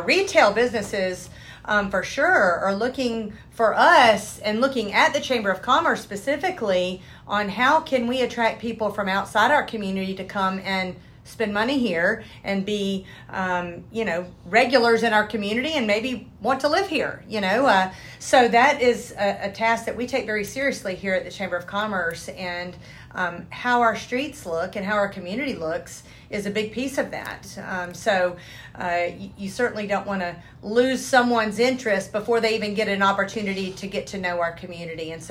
Retail businesses for sure are looking for us and looking at the Chamber of Commerce specifically on how can we attract people from outside our community to come and spend money here and be, regulars in our community and maybe want to live here, So that is a task that we take very seriously here at the Chamber of Commerce, and how our streets look and how our community looks is a big piece of that. You certainly don't want to lose someone's interest before they even get an opportunity to get to know our community. And so